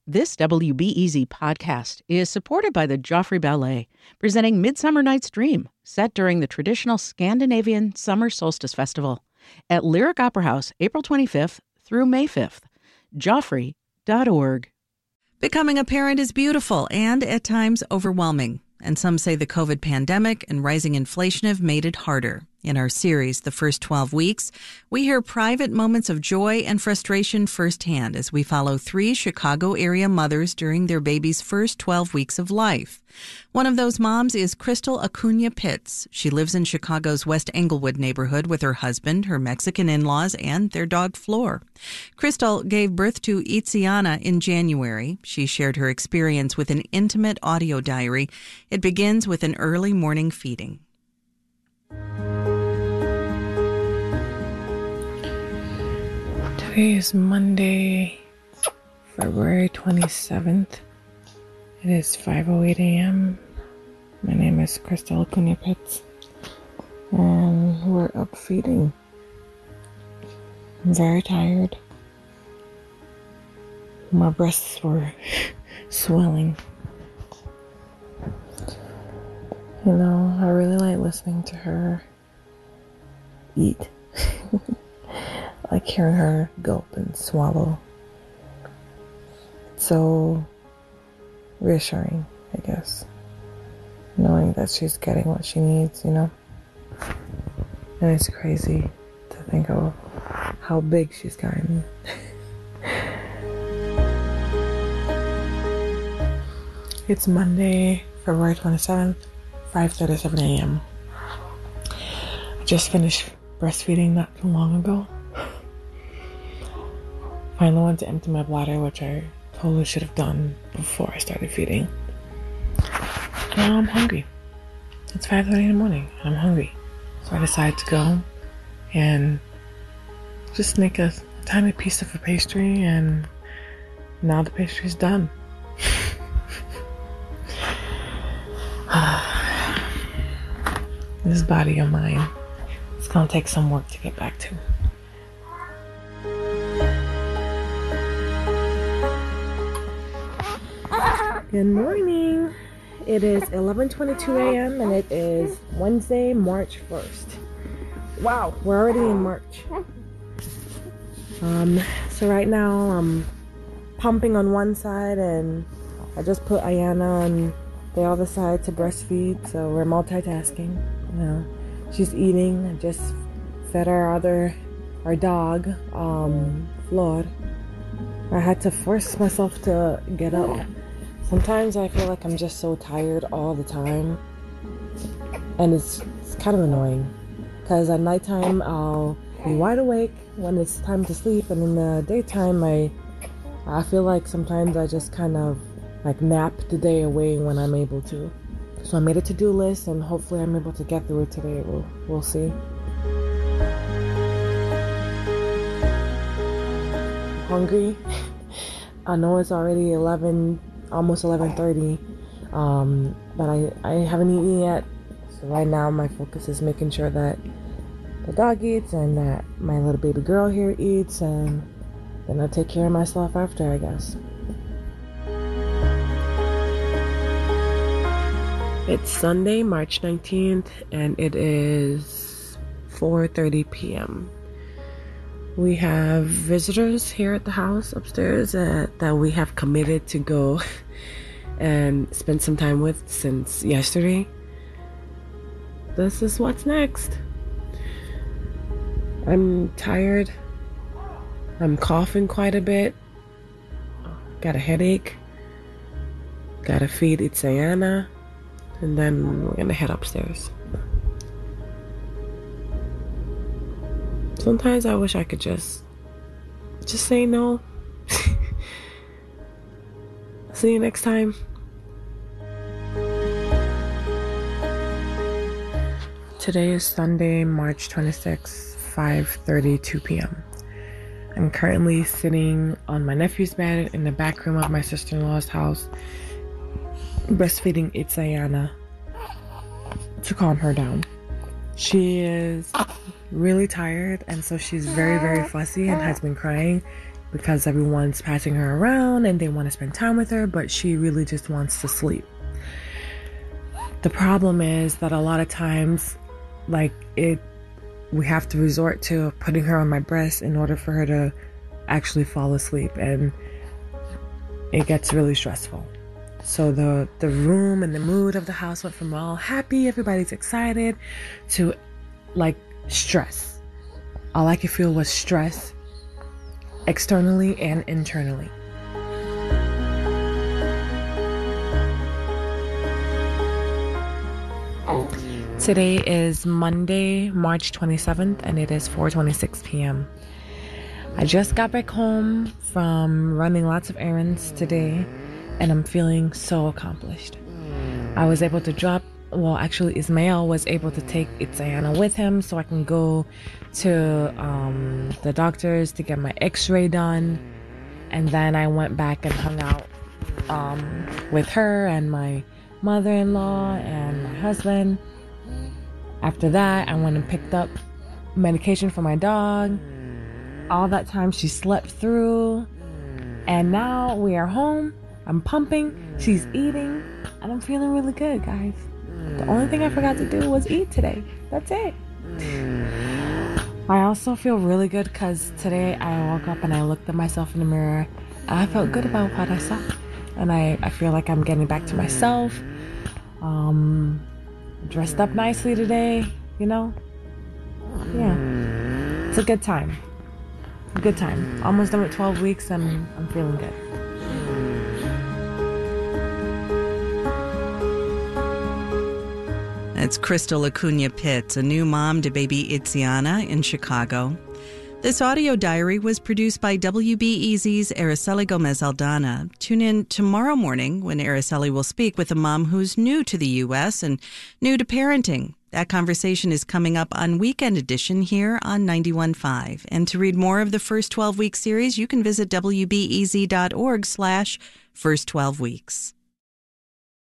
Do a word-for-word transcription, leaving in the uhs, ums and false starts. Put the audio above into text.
This W B E Z podcast is supported by the Joffrey Ballet, presenting Midsummer Night's Dream, set during the traditional Scandinavian Summer Solstice Festival at Lyric Opera House, April twenty-fifth through May fifth. Joffrey dot org. Becoming a parent is beautiful and at times overwhelming. And some say the COVID pandemic and rising inflation have made it harder. In our series, The First twelve Weeks, we hear private moments of joy and frustration firsthand as we follow three Chicago area mothers during their baby's first twelve weeks of life. One of those moms is Crystal Acuna Pitts. She lives in Chicago's West Englewood neighborhood with her husband, her Mexican in-laws, and their dog Floor. Crystal gave birth to Itziana in January. She shared her experience with an intimate audio diary. It begins with an early morning feeding. Today is Monday, February twenty-seventh. It is five oh eight a.m. My name is Crystal Acuna Pitts, and we're up feeding. I'm very tired. My breasts were swelling. You know, I really like listening to her eat. I like hearing her gulp and swallow. It's so reassuring, I guess. Knowing that she's getting what she needs, you know? And it's crazy to think of how big she's gotten. It's Monday, February twenty-seventh, five thirty-seven a.m. I just finished breastfeeding not too long ago. Finally went to empty my bladder, which I totally should have done before I started feeding. And now I'm hungry. It's five thirty in the morning and I'm hungry. So I decided to go and just make a tiny piece of a pastry, and now the pastry's done. This body of mine, it's gonna take some work to get back to. Good morning. It is eleven twenty-two a.m. and it is Wednesday, March first. Wow, we're already in March. Um, so right now I'm pumping on one side and I just put Ayana on the other side to breastfeed, so we're multitasking. You know, she's eating. I just fed our other, our dog, um, Floor. I had to force myself to get up. Sometimes I feel like I'm just so tired all the time, and it's, it's kind of annoying, because at nighttime I'll be wide awake when it's time to sleep, and in the daytime I I feel like sometimes I just kind of like nap the day away when I'm able to. So I made a to-do list, and hopefully I'm able to get through it today. We'll, we'll see. Hungry. I know it's already eleven, almost eleven thirty, um, but I, I haven't eaten yet. So right now my focus is making sure that the dog eats and that my little baby girl here eats, and then I'll take care of myself after, I guess. It's Sunday, March nineteenth, and it is four thirty p.m. We have visitors here at the house upstairs uh, that we have committed to go and spend some time with since yesterday. This is what's next. I'm tired. I'm coughing quite a bit. Got a headache. Gotta feed Itziana. And then we're gonna head upstairs. Sometimes I wish I could just just say no. See you next time. Today is Sunday, March twenty-sixth, five thirty-two p.m. I'm currently sitting on my nephew's bed in the back room of my sister-in-law's house, breastfeeding Itziana to calm her down. She is really tired, and so she's very, very fussy and has been crying because everyone's passing her around and they want to spend time with her, but she really just wants to sleep. The problem is that a lot of times, like it, we have to resort to putting her on my breast in order for her to actually fall asleep, and it gets really stressful. So the the room and the mood of the house went from all happy, everybody's excited, to like stress. All I could feel was stress, externally and internally. Today is Monday, March twenty-seventh, and it is four twenty-six p.m. I just got back home from running lots of errands today, and I'm feeling so accomplished. I was able to drop, well, actually Ismael was able to take Itzayana with him so I can go to um, the doctor's to get my x-ray done. And then I went back and hung out um, with her and my mother-in-law and my husband. After that, I went and picked up medication for my dog. All that time she slept through. And now we are home. I'm pumping, she's eating, and I'm feeling really good, guys. The only thing I forgot to do was eat today. That's it. I also feel really good because today I woke up and I looked at myself in the mirror. And I felt good about what I saw. And I, I feel like I'm getting back to myself. Um, dressed up nicely today, you know? Yeah. It's a good time. A good time. Almost done with twelve weeks and I'm feeling good. It's Crystal Acuna Pitts, a new mom to baby Itziana in Chicago. This audio diary was produced by W B E Z's Araceli Gomez Aldana. Tune in tomorrow morning when Araceli will speak with a mom who's new to the U S and new to parenting. That conversation is coming up on Weekend Edition here on ninety-one point five. And to read more of the First twelve Week series, you can visit W B E Z dot org slash First twelve Weeks.